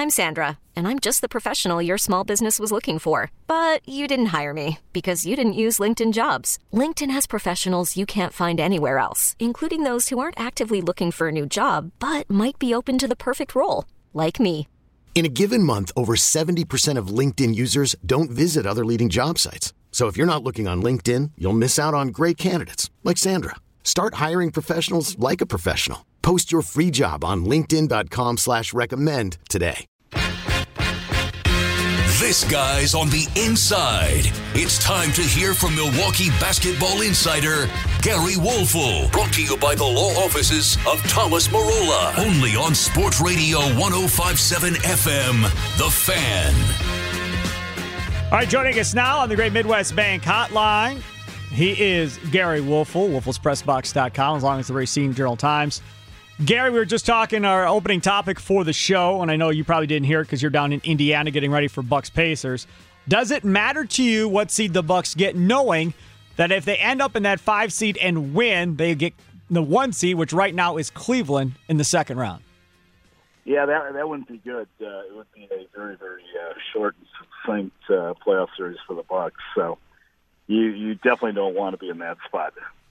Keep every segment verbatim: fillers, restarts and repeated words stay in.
I'm Sandra, and I'm just the professional your small business was looking for. But you didn't hire me because you didn't use LinkedIn Jobs. LinkedIn has professionals you can't find anywhere else, including those who aren't actively looking for a new job, but might be open to the perfect role, like me. In a given month, over seventy percent of LinkedIn users don't visit other leading job sites. So if you're not looking on LinkedIn, you'll miss out on great candidates like Sandra. Start hiring professionals like a professional. Post your free job on linkedin.com slash recommend today. This guy's on the inside. It's time to hear from Milwaukee basketball insider Gary Woelfel. Brought to you by the law offices of Thomas Marola. Only on Sports Radio one oh five point seven F M, The Fan. All right, joining us now on the Great Midwest Bank Hotline, he is Gary Woelfel, Woelfels Press Box dot com, as long as the Racine Journal-Times. Gary, we were just talking our opening topic for the show, and I know you probably didn't hear it because you're down in Indiana getting ready for Bucks Pacers. Does it matter to you what seed the Bucks get, knowing that if they end up in that five seed and win, they get the one seed, which right now is Cleveland, in the second round? Yeah, that that wouldn't be good. Uh, it would be a very, very uh, short and succinct uh, playoff series for the Bucks. So you you definitely don't want to be in that spot.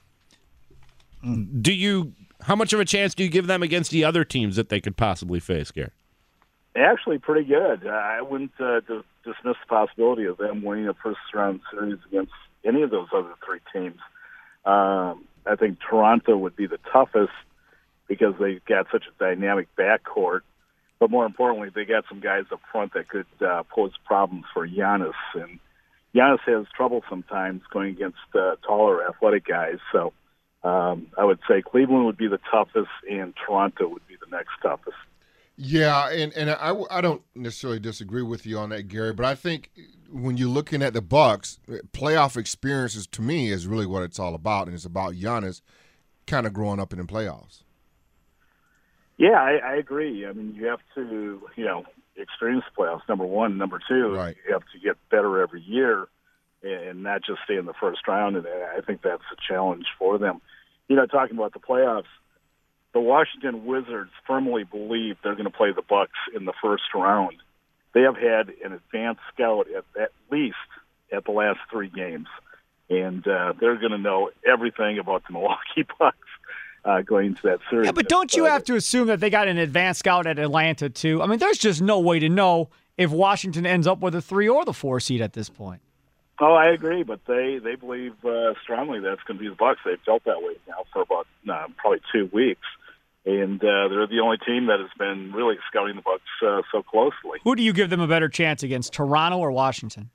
Do you? How much of a chance do you give them against the other teams that they could possibly face, Gary? Actually, pretty good. Uh, I wouldn't uh, dis- dismiss the possibility of them winning a first-round series against any of those other three teams. Um, I think Toronto would be the toughest because they've got such a dynamic backcourt. But more importantly, they got some guys up front that could uh, pose problems for Giannis. And Giannis has trouble sometimes going against uh, taller, athletic guys. So um, I would say Cleveland would be the toughest, and Toronto would be the next toughest. Yeah, and, and I, I don't necessarily disagree with you on that, Gary, but I think when you're looking at the Bucks, playoff experiences to me is really what it's all about, and it's about Giannis kind of growing up in the playoffs. Yeah, I, I agree. I mean, you have to, you know, experience playoffs, number one. Number two, right. You have to get better every year and not just stay in the first round, and I think that's a challenge for them. You know, talking about the playoffs, the Washington Wizards firmly believe they're going to play the Bucks in the first round. They have had an advanced scout at, at least at the last three games, and uh, they're going to know everything about the Milwaukee Bucks uh, going into that series. Yeah, but don't you have to assume that they got an advanced scout at Atlanta, too? I mean, there's just no way to know if Washington ends up with a three or the four seed at this point. Oh, I agree, but they, they believe uh, strongly that's going to be the Bucks. They've felt that way now for about uh, probably two weeks. And uh, they're the only team that has been really scouting the Bucks uh, so closely. Who do you give them a better chance against, Toronto or Washington?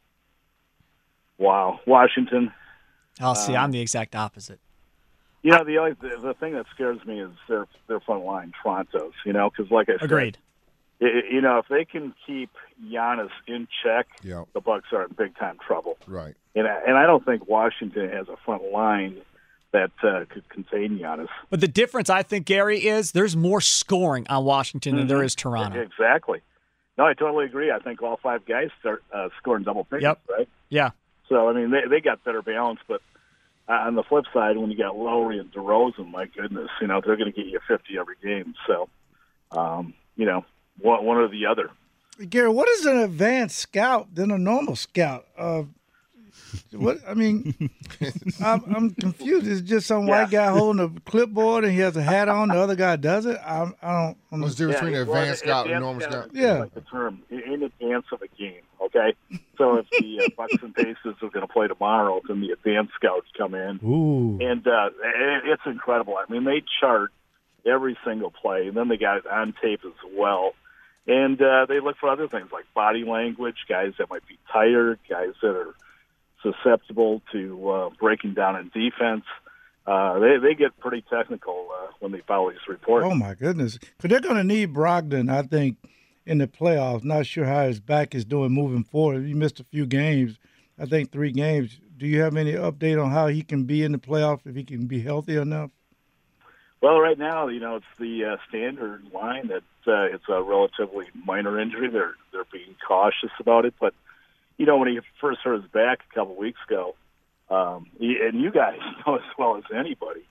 Wow, Washington. I'll see. Um, I'm the exact opposite. You know, the only the, the thing that scares me is their their front line, Toronto's. You know, because like I said, agreed. It, you know, if they can keep Giannis in check, yep. the Bucks are in big time trouble. Right. And I, and I don't think Washington has a front line that uh, could contain Giannis. But the difference, I think, Gary, is there's more scoring on Washington than mm-hmm. there is Toronto. Exactly. No, I totally agree. I think all five guys start uh, scoring double figures, yep. right? Yeah. So, I mean, they they got better balance, but uh, on the flip side, when you got Lowry and DeRozan, my goodness, you know, they're going to get you fifty every game. So, um, you know, one, one or the other. Gary, what is an advanced scout than a normal scout? Uh, What I mean, I'm, I'm confused. It's just some yeah. white guy holding a clipboard and he has a hat on. The other guy doesn't. I, I don't. What's the difference between an well, advanced scout and a advanced normal scout? Yeah, like the term in advance of a game. Okay, so if the uh, Bucks and Pacers are going to play tomorrow, then the advanced scouts come in, Ooh. and uh, it, it's incredible. I mean, they chart every single play, and then they got it on tape as well. And uh, they look for other things like body language, guys that might be tired, guys that are susceptible to uh, breaking down in defense. Uh, they they get pretty technical uh, when they follow these reports. Oh, my goodness. Because they're going to need Brogdon, I think, in the playoffs. Not sure how his back is doing moving forward. He missed a few games, I think three games. Do you have any update on how he can be in the playoffs, if he can be healthy enough? Well, right now, you know, it's the uh, standard line that uh, it's a relatively minor injury. They're they're being cautious about it, but you know, when he first hurt his back a couple weeks ago, um, he, and you guys know as well as anybody,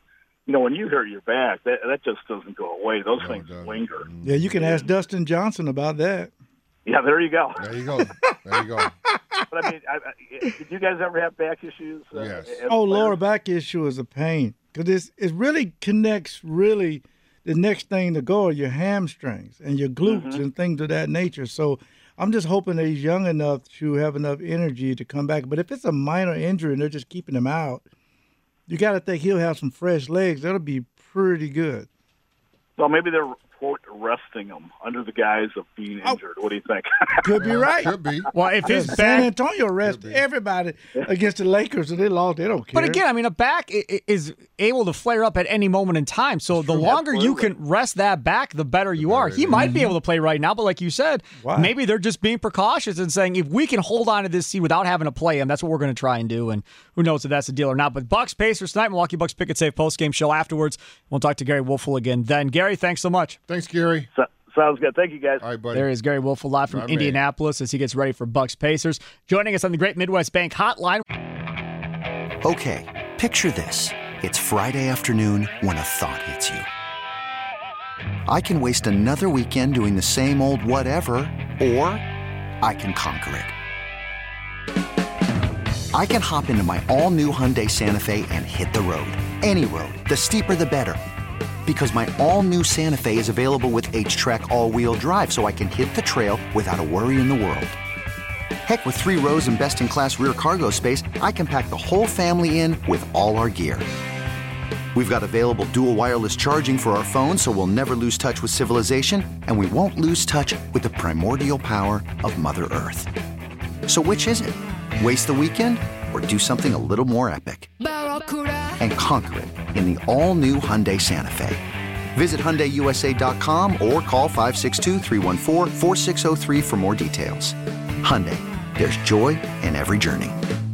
you know, when you hurt your back, that that just doesn't go away. Those No, things it doesn't. linger. Yeah, you can ask Dustin Johnson about that. Yeah, there you go. There you go. There you go. But I mean, I, I, did you guys ever have back issues? Uh, Yes. as Oh, players? lower back issue is a pain because it's it really connects really the next thing to go are your hamstrings and your glutes Mm-hmm. and things of that nature. So I'm just hoping that he's young enough to have enough energy to come back. But if it's a minor injury and they're just keeping him out, you got to think he'll have some fresh legs. That'll be pretty good. Well, maybe they're quote, resting him under the guise of being injured. What do you think? Could be right. Could be. Well, if his San back, Antonio rest everybody against the Lakers and they lost, they don't care. but again, I mean, a back i- i- is able to flare up at any moment in time. So the longer you can rest that back, the better you are. He might be able to play right now, but like you said, Wow. maybe they're just being precautious and saying if we can hold on to this seed without having to play him, that's what we're going to try and do. And who knows if that's the deal or not. But Bucks Pacers tonight, Milwaukee Bucks Pick and Save postgame show afterwards. We'll talk to Gary Wolfel again then. Gary, thanks so much. Thanks, Gary. So, sounds good. Thank you, guys. All right, buddy. There is Gary Wolfel live from My man. Indianapolis as he gets ready for Bucks Pacers. Joining us on the Great Midwest Bank Hotline. Okay, picture this. It's Friday afternoon when a thought hits you. I can waste another weekend doing the same old whatever, or I can conquer it. I can hop into my all-new Hyundai Santa Fe and hit the road. Any road. The steeper, the better. Because my all-new Santa Fe is available with H-Track all-wheel drive, so I can hit the trail without a worry in the world. Heck, with three rows and best-in-class rear cargo space, I can pack the whole family in with all our gear. We've got available dual wireless charging for our phones, so we'll never lose touch with civilization, and we won't lose touch with the primordial power of Mother Earth. So which is it? Waste the weekend or do something a little more epic? And conquer it in the all-new Hyundai Santa Fe. Visit Hyundai U S A dot com or call five six two, three one four, four six zero three for more details. Hyundai, there's joy in every journey.